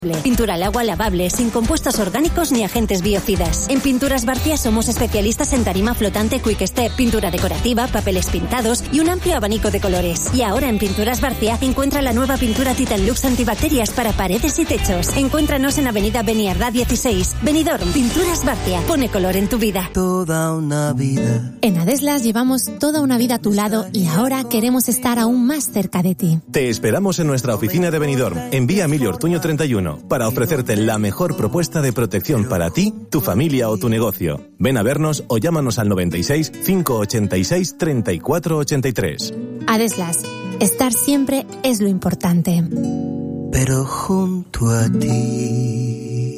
Pintura al agua lavable, sin compuestos orgánicos ni agentes biocidas. En Pinturas Barcia somos especialistas en tarima flotante Quick Step, pintura decorativa, papeles pintados y un amplio abanico de colores. Y ahora en Pinturas Barcia encuentra la nueva pintura Titan Lux antibacterias para paredes y techos. Encuéntranos en Avenida Beniardá 16. Benidorm, Pinturas Barcia. Pone color en tu vida. Toda una vida. En Adeslas llevamos toda una vida a tu lado y ahora queremos estar aún más cerca de ti. Te esperamos en nuestra oficina de Benidorm, en Vía Emilio Ortuño 31. Para ofrecerte la mejor propuesta de protección para ti, tu familia o tu negocio. Ven a vernos o llámanos al 96 586 3483. Adeslas, estar siempre es lo importante. Pero junto a ti.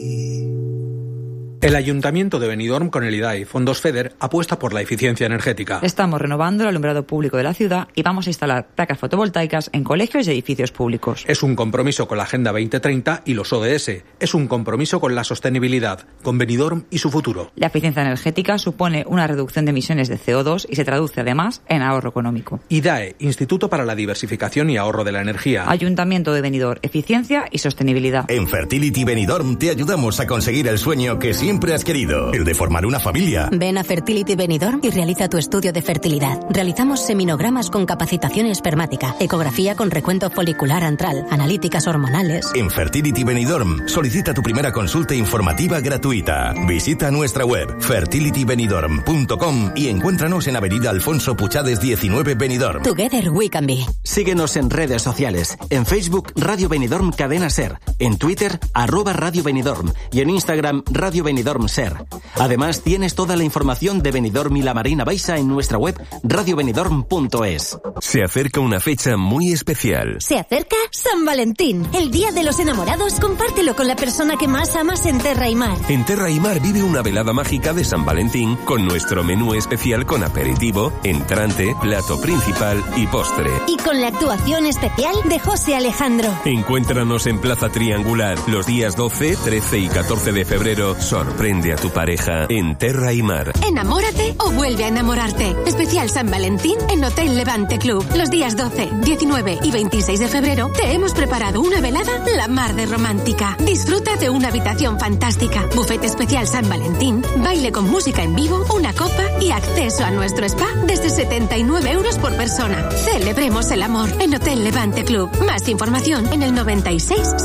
El Ayuntamiento de Benidorm, con el IDAE y fondos FEDER, apuesta por la eficiencia energética. Estamos renovando el alumbrado público de la ciudad y vamos a instalar placas fotovoltaicas en colegios y edificios públicos. Es un compromiso con la Agenda 2030 y los ODS. Es un compromiso con la sostenibilidad, con Benidorm y su futuro. La eficiencia energética supone una reducción de emisiones de CO2 y se traduce además en ahorro económico. IDAE, Instituto para la Diversificación y Ahorro de la Energía. Ayuntamiento de Benidorm, eficiencia y sostenibilidad. En Fertility Benidorm te ayudamos a conseguir el sueño que siempre has querido, el de formar una familia. Ven a Fertility Benidorm y realiza tu estudio de fertilidad. Realizamos seminogramas con capacitación espermática, ecografía con recuento folicular antral, analíticas hormonales. En Fertility Benidorm solicita tu primera consulta informativa gratuita. Visita nuestra web fertilitybenidorm.com y encuéntranos en Avenida Alfonso Puchades 19 Benidorm. Together we can be. Síguenos en redes sociales. En Facebook, Radio Benidorm Cadena Ser. En Twitter, @Radio Benidorm. Y en Instagram, Radio Benidorm Ser. Además, tienes toda la información de Benidorm y la Marina Baixa en nuestra web radiobenidorm.es. Se acerca una fecha muy especial. Se acerca San Valentín. El Día de los Enamorados, compártelo con la persona que más amas en Terra y Mar. En Terra y Mar vive una velada mágica de San Valentín con nuestro menú especial con aperitivo, entrante, plato principal y postre. Y con la actuación especial de José Alejandro. Encuéntranos en Plaza Triangular los días 12, 13 y 14 de febrero. Sorprende a tu pareja en Terra y Mar. Enamórate o vuelve a enamorarte. Especial San Valentín en Hotel Levante Club. Los días 12, 19 y 26 de febrero te hemos preparado una velada la mar de romántica. Disfruta de una habitación fantástica, buffet especial San Valentín, baile con música en vivo, una copa y acceso a nuestro spa desde 79 euros por persona. Celebremos el amor en Hotel Levante Club. Más información en el 96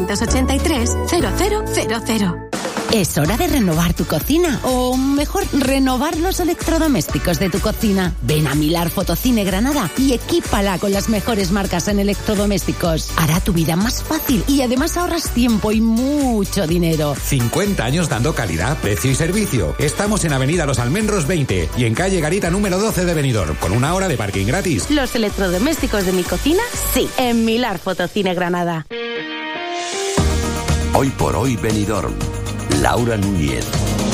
683 0000. Es hora de renovar tu cocina, o mejor, renovar los electrodomésticos de tu cocina. Ven a Milar Fotocine Granada y equípala con las mejores marcas en electrodomésticos. Hará tu vida más fácil y además ahorras tiempo y mucho dinero. 50 años dando calidad, precio y servicio. Estamos en Avenida Los Almendros 20 y en calle Garita número 12 de Benidorm, con una hora de parking gratis. Los electrodomésticos de mi cocina, sí, en Milar Fotocine Granada. Hoy por hoy Benidorm. Laura Núñez.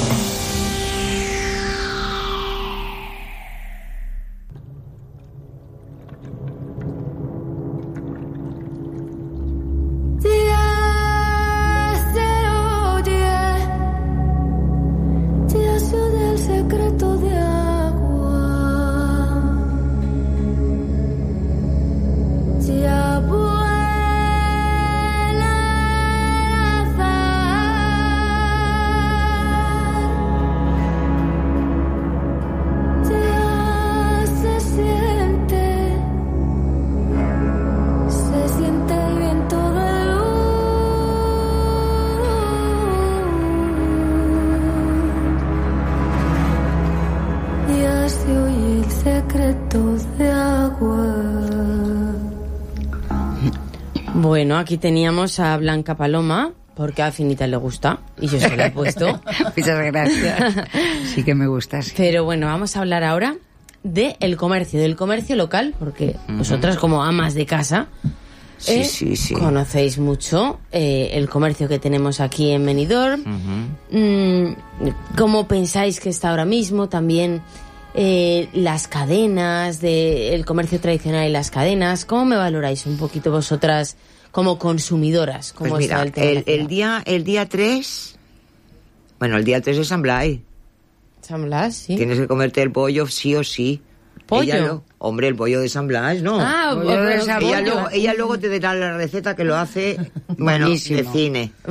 Bueno, aquí teníamos a Blanca Paloma, porque a Finita le gusta, y yo se la he puesto. Muchas gracias. Sí que me gusta. Sí. Pero bueno, vamos a hablar ahora del comercio local, porque vosotras como amas de casa sí. Conocéis mucho el comercio que tenemos aquí en Benidorm. ¿Cómo pensáis que está ahora mismo? También las cadenas, el comercio tradicional y las cadenas. ¿Cómo me valoráis un poquito vosotras como consumidoras? ¿Cómo pues está mira, el tema? el día 3... Bueno, el día 3 es San Blas. San Blas, sí. Tienes que comerte el pollo sí o sí. ¿Pollo? Hombre, el pollo de San Blas, ¿no? Ah, ella luego te dará la receta que lo hace, bueno, de cine.